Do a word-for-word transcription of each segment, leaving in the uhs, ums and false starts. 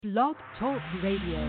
Blog Talk Radio.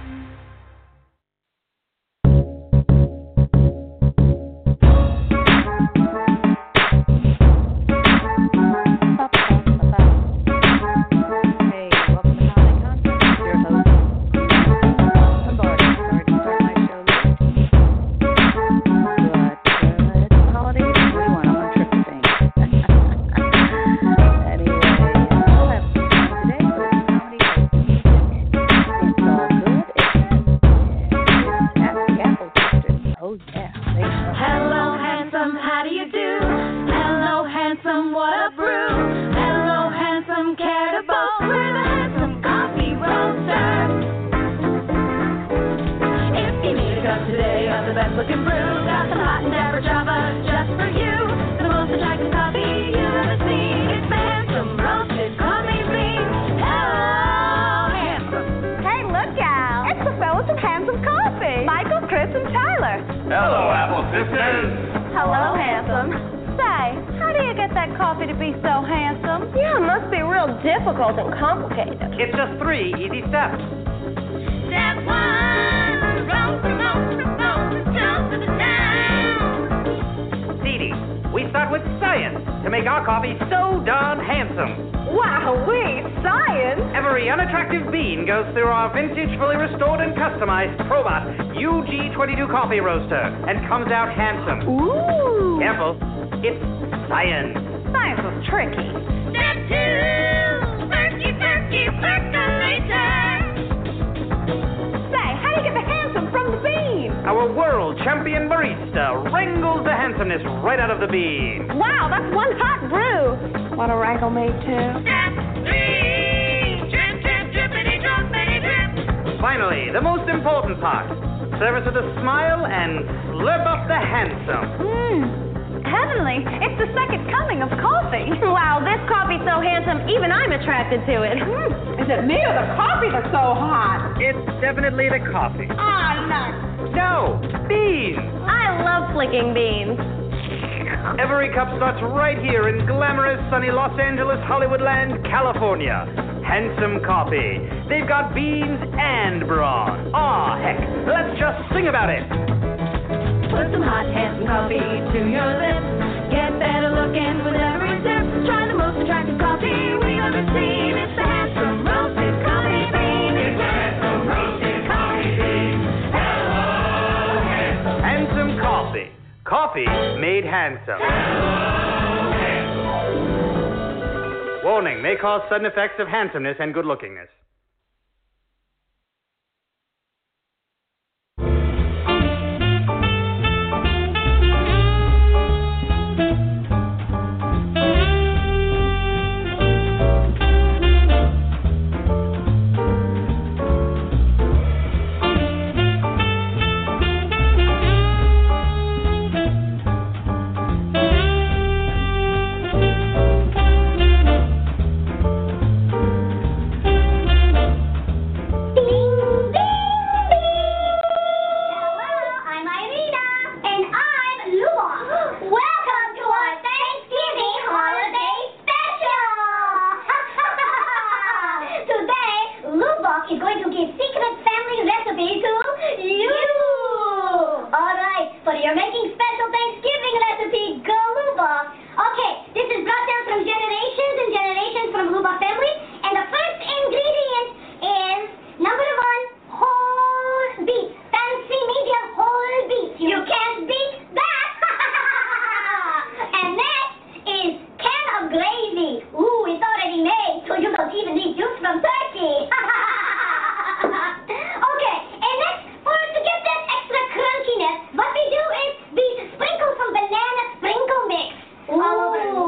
Coffee roaster and comes out handsome. Ooh! Careful, it's science. Science was tricky. Step two, perky, perky, percolator. Say, how do you get the handsome from the bean? Our world champion barista wrangles the handsomeness right out of the bean. Wow, that's one hot brew. Want a wrangle made too? Step three, drip, drip, drippity, drippity, drip. Finally, the most important part. Serve it with a smile and slurp up the handsome. Mmm, heavenly. It's the second coming of coffee. Wow, this coffee's so handsome, even I'm attracted to it. Mm. Is it me or the coffee that's so hot? It's definitely the coffee. Ah, nuts. No, beans. I love flicking beans. Every cup starts right here in glamorous, sunny Los Angeles, Hollywoodland, California. Handsome coffee. They've got beans and brawn. Aw, heck, let's just sing about it. Put some hot, handsome coffee to your lips. Get better looking with every sip. Try the most attractive coffee we ever seen. It's the handsome roasted coffee bean. It's the handsome roasted coffee bean. Hello, handsome. Handsome coffee. Coffee made handsome. Hello, handsome. Warning, may cause sudden effects of handsomeness and good-lookingness. All over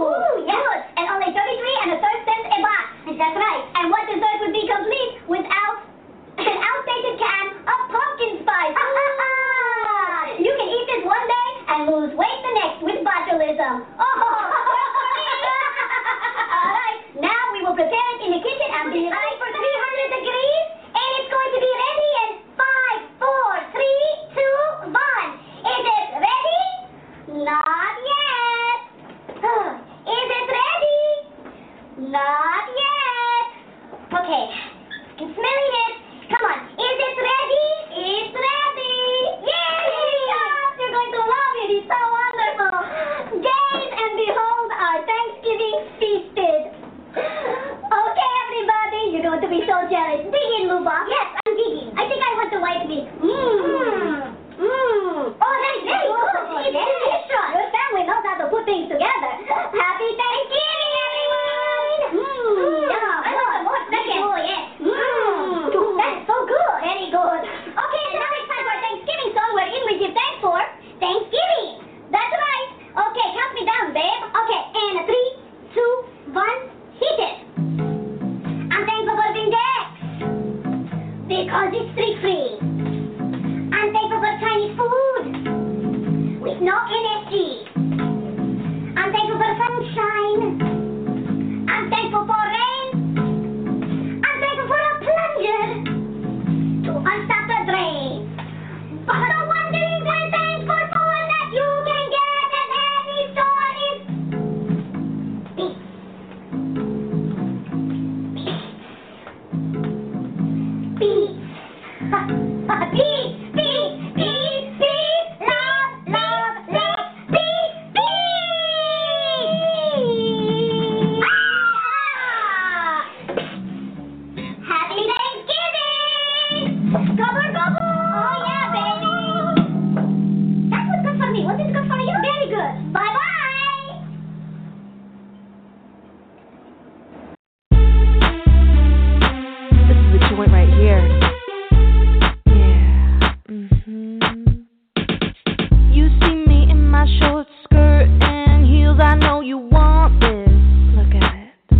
jealous. Begin, Luba. Yes, I'm digging. I think I want to wipe this. Mmm. Mmm. Oh, that's very good. It's delicious. Your family knows how to put things together. Happy Thanksgiving, everyone. Mmm. Yeah, I want some more second. Oh, yes. Mmm. That's so good. Very good. Okay, so now it's time for our Thanksgiving song wherein we give thanks for Thanksgiving. That's right. Okay, count me down, babe. Okay, and a three, two, one, hit it. I'm thankful for Vindex because it's streak-free. I'm thankful for Chinese food with no N S G. I'm thankful for sunshine. I'm thankful for rain. I'm thankful for a plunger to unstop the drain. But the one thing I'm thankful for that you can get at any store is peace. Peace. Peace. Peace. Peace. Peace. Love. Love. Love. Peace. Peace. Ah! Happy Thanksgiving! Gobble, gobble! Oh, yeah, baby! That was good for me. Was it good for you? Very good. Bye-bye! This is the joint right here. Yeah. Mm-hmm. You see me in my short skirt and heels. I know you want this. Look at it.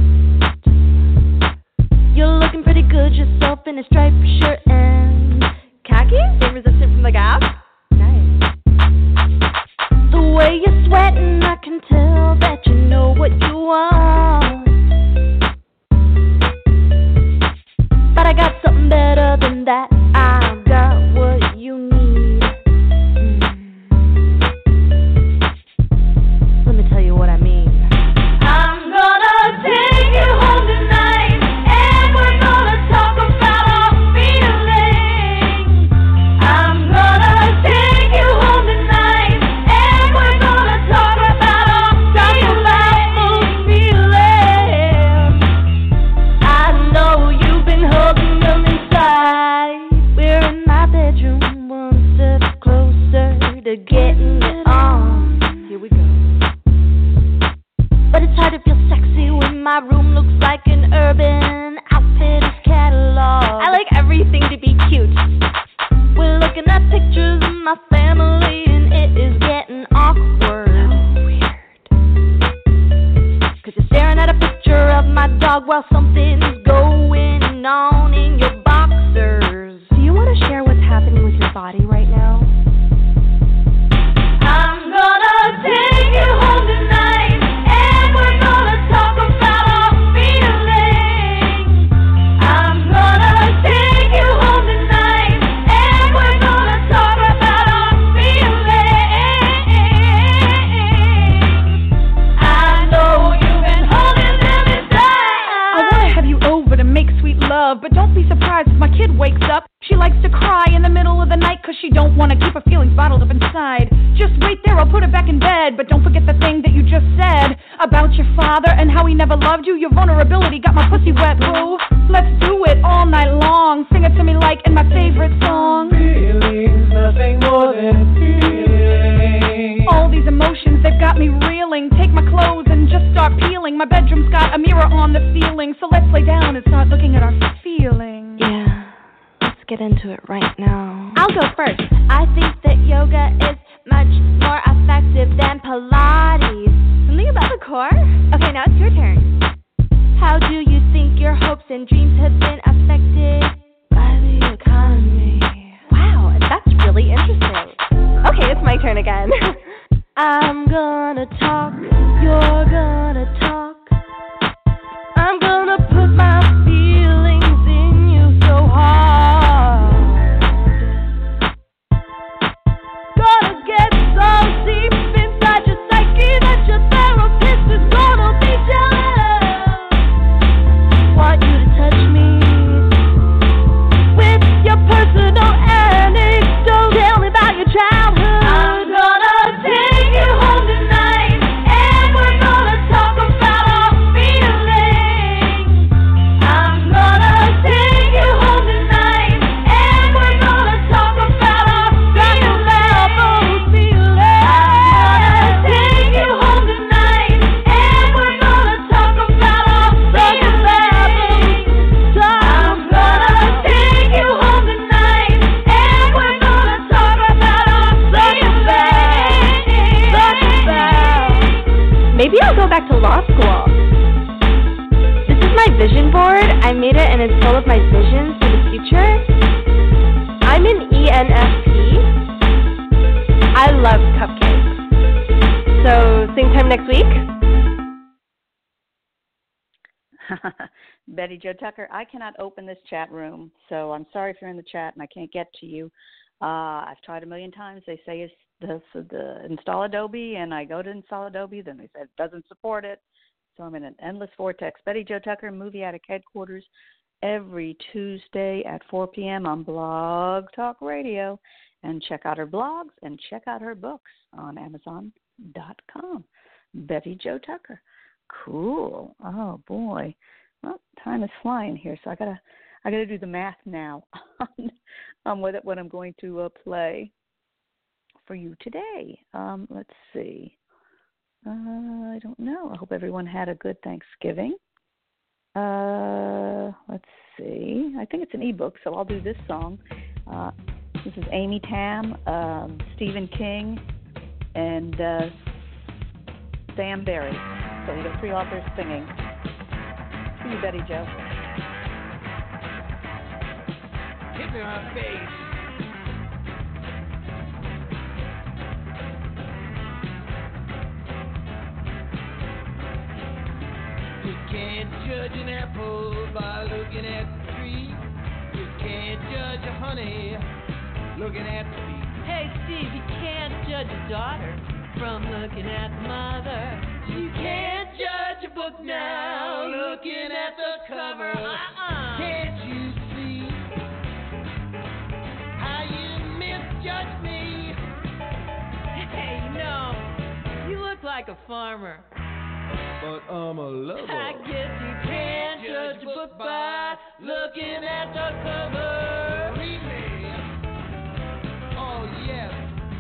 You're looking pretty good yourself in a striped shirt and khaki. Stay resistant from the Gap. Nice. The way you're sweating, I can tell that you know what you want. But I got something better than that. I got what you need. Mm. Let me tell you what I mean. I'm gonna take you home tonight, and we're gonna talk about our feelings. I'm gonna take you home tonight, and we're gonna talk about our delightful feelings. I know you've been holding them inside. We're in my bedroom, one step closer to getting it on. Here we go. But it's hard to feel sexy when my room looks like an Urban Outfitters catalog. I like everything to be cute. We're looking at pictures of my family and it is getting awkward. So weird. Cause you're staring at a picture of my dog while something's going on in your boxers. Do you want to share what's happening with your body right now? I'm gonna take you home tonight, and we're gonna talk about our feelings. I'm gonna take you home tonight, and we're gonna talk about our feelings. I know you've been holding them inside. I want to have you over to make sweet love, but don't be surprised if my kid wakes up. She likes to cry in the middle of the night because she don't want to keep her feelings bottled up inside. Just wait there, I'll put her back in bed, but don't forget the thing that you just said about your father and how he never loved you. Your vulnerability got my pussy wet, boo. Let's do it all night long. Sing it to me like in my favorite song. Feelings, nothing more than feelings. All these emotions, they've got me reeling. Take my clothes and just start peeling. My bedroom's got a mirror on the ceiling, so let's lay down and start looking at our feelings. Yeah, let's get into it right now. I'll go first. I think that yoga is much more effective than Pilates. Something about the core? Okay, now it's your turn. How do you think your hopes and dreams have been affected by the economy? Wow, that's really interesting. Okay, it's my turn again. I'm gonna talk, you're gonna talk. I'm gonna put my feelings in you so hard. Gonna get so deep inside your psyche that your therapist is gonna be jealous. Want you to touch me with your personal anecdote. Tell me about your childhood. I'm gonna is full of my visions for the future. I'm an E N F P. I love cupcakes. So, same time next week? Betty Jo Tucker, I cannot open this chat room, so I'm sorry if you're in the chat and I can't get to you. Uh, I've tried a million times. They say it's the, the install Adobe, and I go to install Adobe, then they said it doesn't support it. So I'm in an endless vortex. Betty Jo Tucker, Movie Addict Headquarters, every Tuesday at four p.m. on Blog Talk Radio. And check out her blogs and check out her books on Amazon dot com. Betty Jo Tucker. Cool. Oh boy. Well, time is flying here, so I gotta, I gotta do the math now on, on what what I'm going to uh, play for you today. Um, let's see. Uh, I don't know. I hope everyone had a good Thanksgiving. Uh, let's see. I think it's an ebook, so I'll do this song. Uh, this is Amy Tam, um, Stephen King, and uh, Sam Barry. So we got three authors singing. See you, Betty Jo. Hit me on the face. You can't judge an apple by looking at the tree. You can't judge a honey looking at the bee. Hey, Steve, you can't judge a daughter from looking at the mother. You can't judge a book now looking at the cover. Uh-uh. Can't you see how you misjudge me? Hey, you know, you look like a farmer. But I'm a lover. I guess you can't judge a book by looking at the cover. Really? Oh, yes.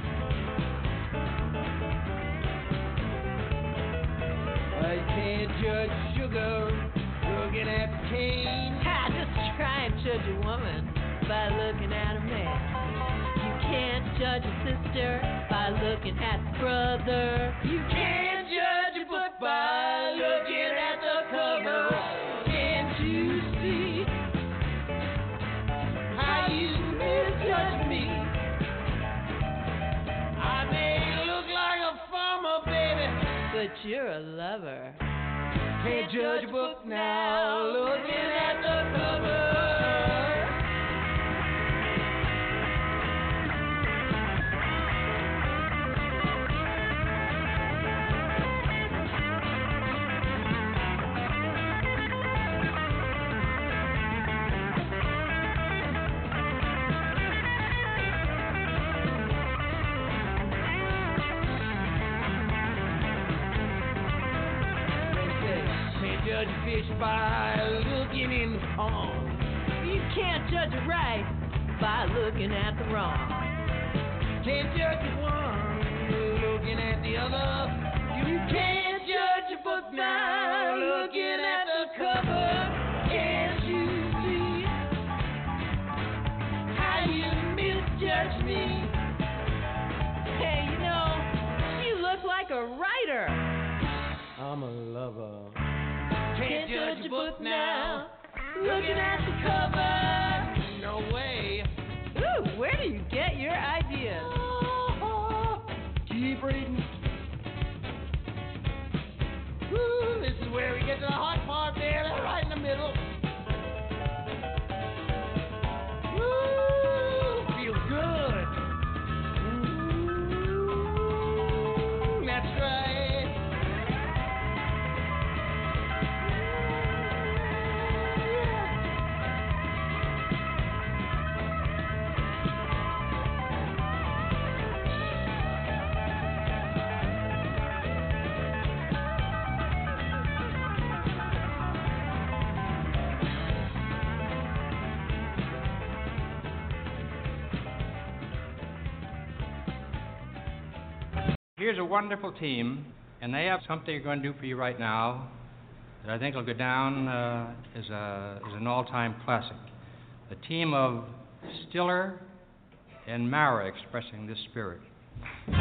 I can't judge sugar looking at the cane. I just try and judge a woman by looking at a man. You can't judge a sister by looking at the brother. You can't judge a book by looking at the cover. Can't you see how you misjudge me? I may look like a farmer, baby, but you're a lover. Can't judge a book now looking at the cover. Judge fish by looking in the pond. You can't judge a right by looking at the wrong. Can't judge one looking at the other. You can't judge a book now looking at the cover. Can't you see how you misjudge me? Hey, you know, you look like a writer. I'm a lover. Can't judge a book now, looking at the cover. No way. Ooh, where do you get your ideas? Oh, keep reading. Ooh, this is where we get to the hot part there, right in the middle. Ooh, feels good. Ooh, that's right. Here's a wonderful team, and they have something they're going to do for you right now that I think will go down uh, as, a, as an all-time classic. The team of Stiller and Mara expressing this spirit.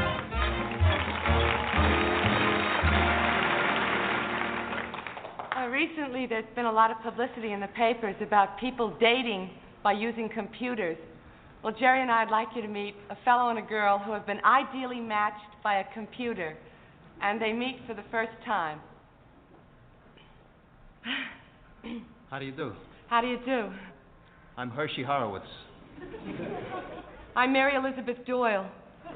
All recently there's been a lot of publicity in the papers about people dating by using computers. Well, Jerry and I'd like you to meet a fellow and a girl who have been ideally matched by a computer, and they meet for the first time. How do you do? How do you do? I'm Hershey Horowitz. I'm Mary Elizabeth Doyle.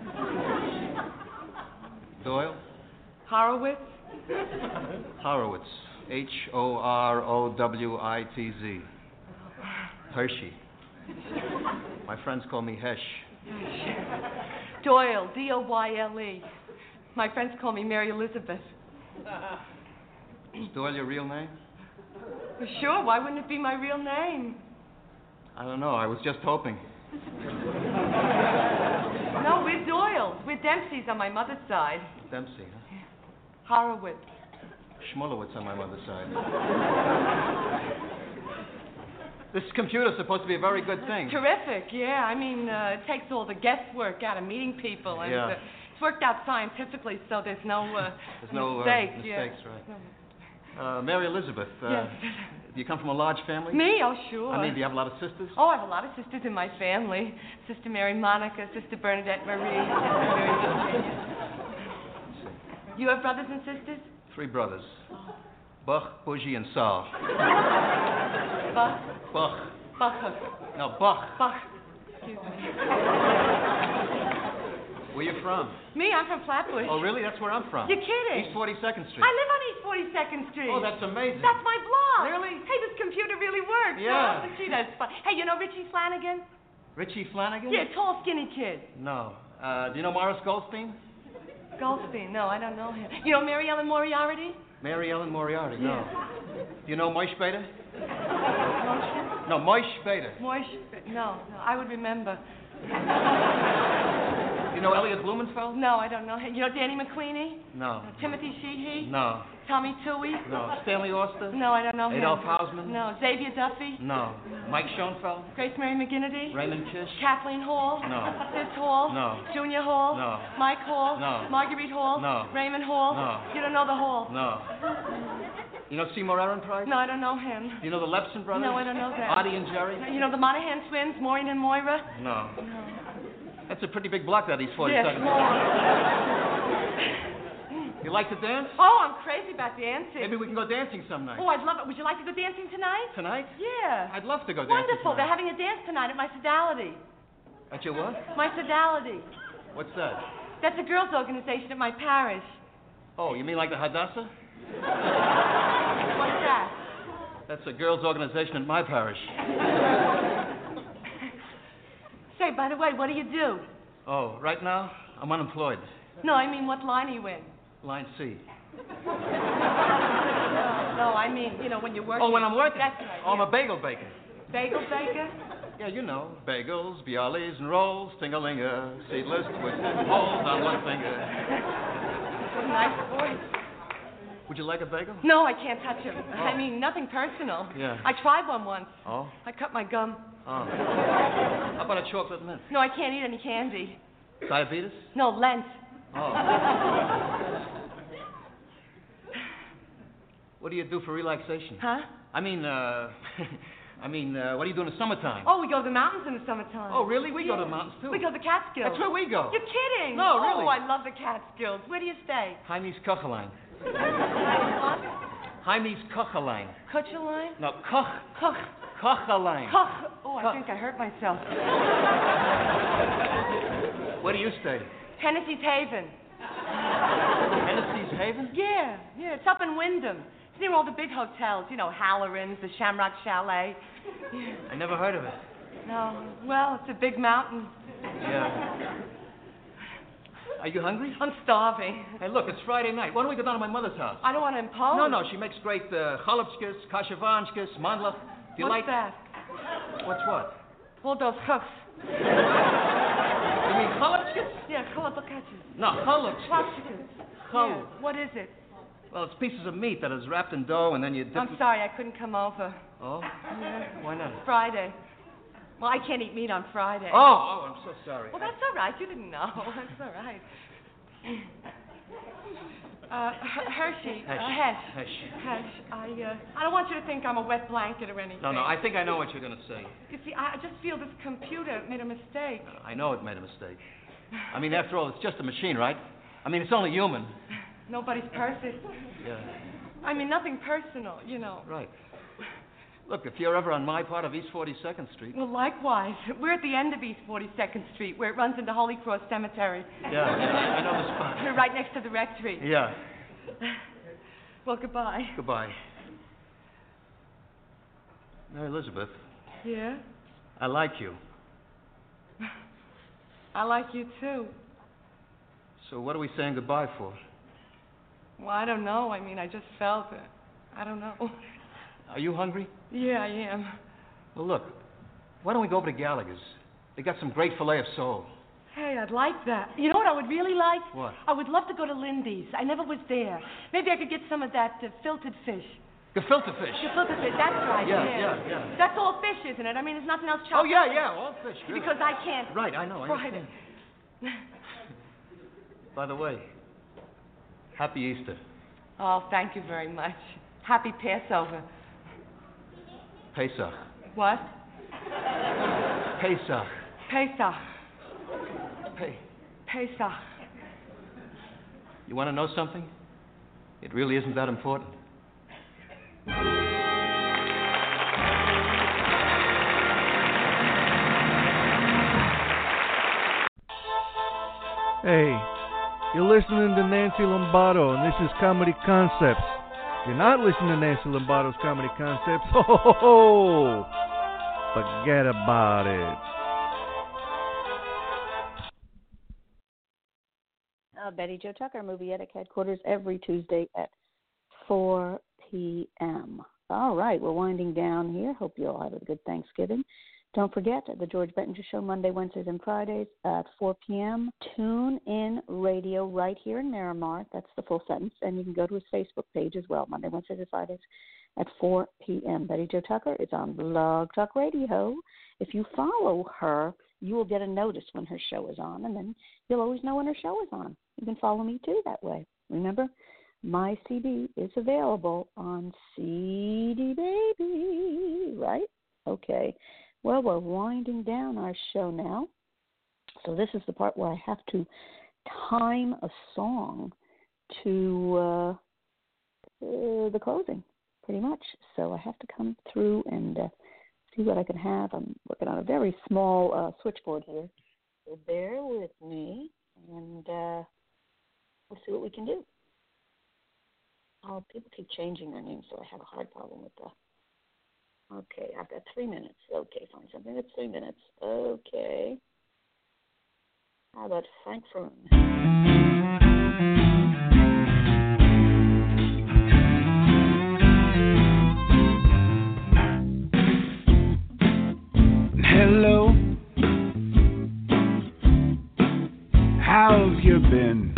Doyle? Horowitz? Horowitz. H O R O W I T Z. Hershey. My friends call me Hesh. Doyle, D O Y L E. My friends call me Mary Elizabeth. Is Doyle your real name? Well, sure, why wouldn't it be my real name? I don't know. I was just hoping. No, we're Doyles. We're Dempseys on my mother's side. Dempsey, huh? Horowitz. Schmolowitz on my mother's side. This computer's supposed to be a very good thing. Terrific, yeah. I mean, uh, it takes all the guesswork out of meeting people. And Yeah. uh, it's worked out scientifically, so there's no uh, There's no mistakes. uh, yeah. mistakes, right? Uh, Mary Elizabeth, uh, Yes. do you come from a large family? Me? Oh, sure. I mean, do you have a lot of sisters? Oh, I have a lot of sisters in my family. Sister Mary Monica, Sister Bernadette Marie, Sister Mary Virginia. You have brothers and sisters? Three brothers. Bach, Bougie, and Saul. Bach? Bach. Bach. No, Bach. Bach. Excuse me. Where you from? Me, I'm from Flatbush. Oh, really? That's where I'm from. You're kidding. East forty-second Street. I live on East forty-second Street. Oh, that's amazing. That's my block. Really? Hey, this computer really works. Yeah. Oh, gee, that's fun. Hey, you know Richie Flanagan? Richie Flanagan? Yeah, tall, skinny kid. No. Uh, do you know Morris Goldstein? Goldstein? No, I don't know him. You know Mary Ellen Moriarty? Mary Ellen Moriarty? No. Do you know Moish Bader? Moish? No, Moish Bader. Moish? No, no, I would remember. You know Elliot Blumenfeld? No, I don't know him. You know Danny McQueenie? No. Timothy Sheehy? No. Tommy Toohey? No. Stanley Auster? No, I don't know him. Adolph Hausman? No. Xavier Duffy? No. Mike Schoenfeld? Grace Mary McGinnity? Raymond Kish? Kathleen Hall? No. Sis Hall? No. Junior Hall? No. Mike Hall? No. Marguerite Hall? No. Raymond Hall? No. You don't know the Hall? No. You know Seymour Ehrenpreis? No, I don't know him. You know the Lepson brothers? No, I don't know that. Artie and Jerry? You know the Monahan twins, Maureen and Moira? No. No. That's a pretty big block, that East Yes, forty-second. more. You like to dance? Oh, I'm crazy about dancing. Maybe we can go dancing some night. Oh, I'd love it. Would you like to go dancing tonight? Tonight? Yeah. I'd love to go dancing Wonderful. tonight. They're having a dance tonight at my Sodality. At your what? My Sodality. What's that? That's a girls' organization at my parish. Oh, you mean like the Hadassah? What's that? That's a girls' organization at my parish. Say, by the way, what do you do? Oh, right now, I'm unemployed. No, I mean, what line are you in? Line C. No, I mean, you know, when you're working. Oh, when I'm working? That's right. Oh, I'm yeah. a bagel baker. Bagel baker? Yeah, you know, bagels, bialys, and rolls, ting-a-ling-a, seedless, twisted, holes on one finger. What a nice voice. Would you like a bagel? No, I can't touch him. Oh. I mean, nothing personal. Yeah. I tried one once. Oh? I cut my gum. Oh. How about a chocolate mint? No, I can't eat any candy. Diabetes? No, Lent. Oh. What do you do for relaxation? Huh? I mean, uh... I mean, uh, what do you do in the summertime? Oh, we go to the mountains in the summertime. Oh, really? We yeah. go to the mountains, too. We go to the Catskills. That's where we go. You're kidding. No, really. Oh, I love the Catskills. Where do you stay? Heimies Kochelein. What? Heimies Kochelein. Kuchelein? No, Koch. Koch. Kochelein. Koch. Oh, I Koch. think I hurt myself. Where do you stay? Tennessee's Haven. Tennessee's Haven? Yeah, yeah. It's up in Wyndham. It's near all the big hotels. You know, Halloran's, the Shamrock Chalet. Yeah. I never heard of it. No. Well, it's a big mountain. Yeah. Are you hungry? I'm starving. Hey, look, it's Friday night. Why don't we go down to my mother's house? I don't want to impose. No, no, she makes great uh, chalupskis, kashavanskis, mandlach. Do you What's like... that? What's what? All those hoofs. You mean chalupskis? Yeah, chalupskis. No, chalupskis. Chalupskis. Chal- Yeah. What is it? Well, it's pieces of meat that is wrapped in dough and then you dip... I'm sorry, I couldn't come over. Oh? Yeah. Why not? Friday. Well, I can't eat meat on Friday. Oh, oh, I'm so sorry. Well, that's all right. You didn't know. That's all right. Uh, H- Hershey. Uh, Hesh. Hesh. Hesh. Hesh. I, uh, I don't want you to think I'm a wet blanket or anything. No, no, I think I know what you're going to say. You see, I I just feel this computer made a mistake. I know it made a mistake. I mean, after all, it's just a machine, right? I mean, it's only human. Nobody's perfect. Yeah. I mean, nothing personal, you know. Right. Look, if you're ever on my part of East forty-second Street... Well, likewise. We're at the end of East forty-second Street, where it runs into Holy Cross Cemetery. Yeah, yeah, I know the spot. We're right next to the rectory. Yeah. Well, goodbye. Goodbye. Mary Elizabeth, Yeah? I like you. I like you, too. So what are we saying goodbye for? Well, I don't know. I mean, I just felt it. I don't know. Are you hungry? Yeah, I am. Well, look, why don't we go over to Gallagher's? They got some great filet of sole. Hey, I'd like that. You know what I would really like? What? I would love to go to Lindy's. I never was there. Maybe I could get some of that uh, filtered fish. Gefilte fish. Gefilte fish, that's right. Yeah, yeah, yeah, yeah. That's all fish, isn't it? I mean, there's nothing else chopped Oh, yeah, up. yeah, all fish. Good. Because I can't Right, I know, I fry understand. it. By the way, happy Easter. Oh, thank you very much. Happy Passover. Pesach. What? Pesach. Pesach. Hey, Pesach. you want to know something? It really isn't that important. Hey, you're listening to Nancy Lombardo, and this is Comedy Concepts. If you're not listening to Nancy Lombardo's Comedy Concepts, ho ho ho, forget about it. Uh, Betty Jo Tucker, Movie Attic Headquarters, every Tuesday at four p.m. All right, we're winding down here. Hope you all have a good Thanksgiving. Don't forget the George Bettinger Show, Monday, Wednesdays, and Fridays at four p.m. Tune in radio right here in Miramar. That's the full sentence. And you can go to his Facebook page as well, Monday, Wednesdays, and Fridays at four p.m. Betty Jo Tucker is on Blog Talk Radio. If you follow her, you will get a notice when her show is on, and then you'll always know when her show is on. You can follow me, too, that way. Remember, my C D is available on C D Baby, right? Okay. Well, we're winding down our show now. So this is the part where I have to time a song to uh, uh, the closing, pretty much. So I have to come through and uh, see what I can have. I'm working on a very small uh, switchboard here. So bear with me, and uh, we'll see what we can do. Oh, people keep changing their names, so I have a hard problem with that. Okay, I've got three minutes. Okay, find something that's three minutes. Okay. How about Frank Froon? Hello. How have you been?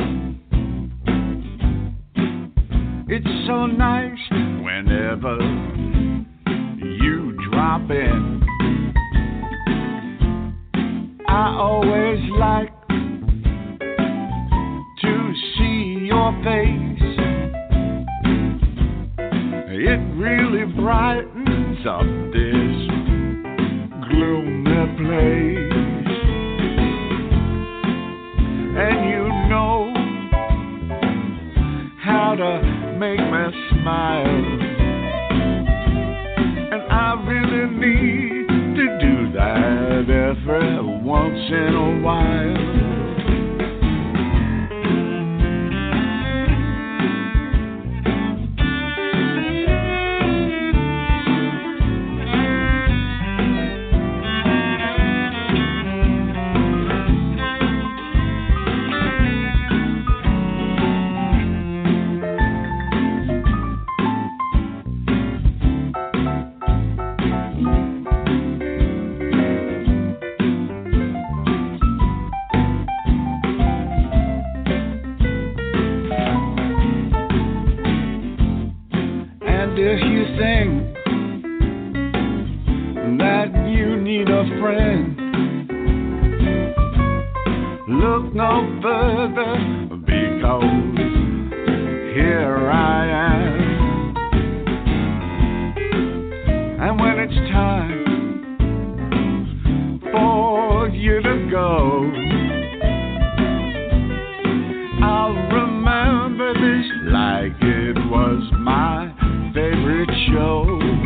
It's so nice whenever you drop in. I always like to see your face. It really brightens up this gloomy place. And you know how to make me smile. I really need to do that every once in a while. If you think that you need a friend, look no further, because here I am. And when it's time for you to go, I'll remember this like it was my favorite show.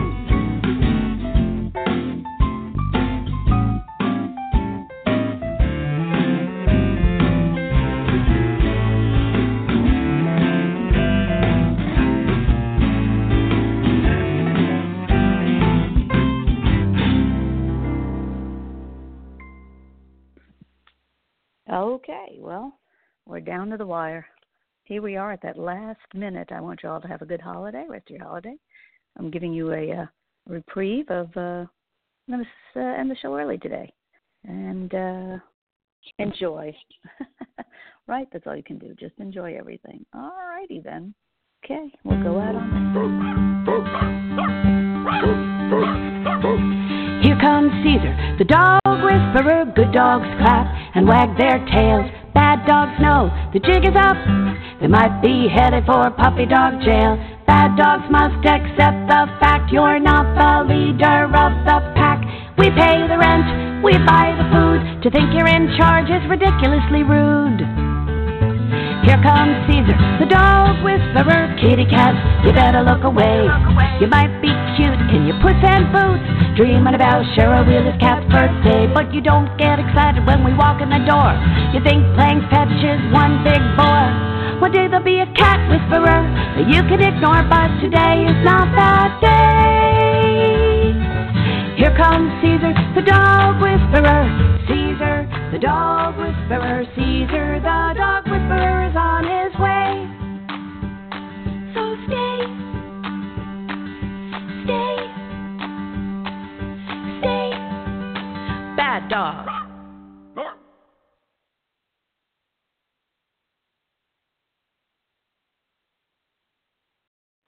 Okay, well, we're down to the wire. Here we are at that last minute. I want you all to have a good holiday, rest of your holiday. I'm giving you a uh, reprieve of, uh, I'm going to uh, end the show early today. And uh, enjoy. Right, that's all you can do. Just enjoy everything. All righty then. Okay, we'll go out on that. Here comes Caesar, the dog whisperer. Good dogs clap and wag their tails. Bad dogs know the jig is up. They might be headed for puppy dog jail. Bad dogs must accept the fact you're not the leader of the pack. We pay the rent, we buy the food. To think you're in charge is ridiculously rude. Here comes Caesar, the dog whisperer. Kitty cats, you better look away. You might be cute in your puss and boots, dreaming about Cheryl Wheeler's cat's birthday, but you don't get excited when we walk in the door. You think playing fetch is one big bore. One day there'll be a cat whisperer that you can ignore, but today is not that day. Here comes Caesar, the dog whisperer. Caesar, the dog whisperer. Caesar, the dog whisperer is on his way. So stay, stay, stay. Bad dog.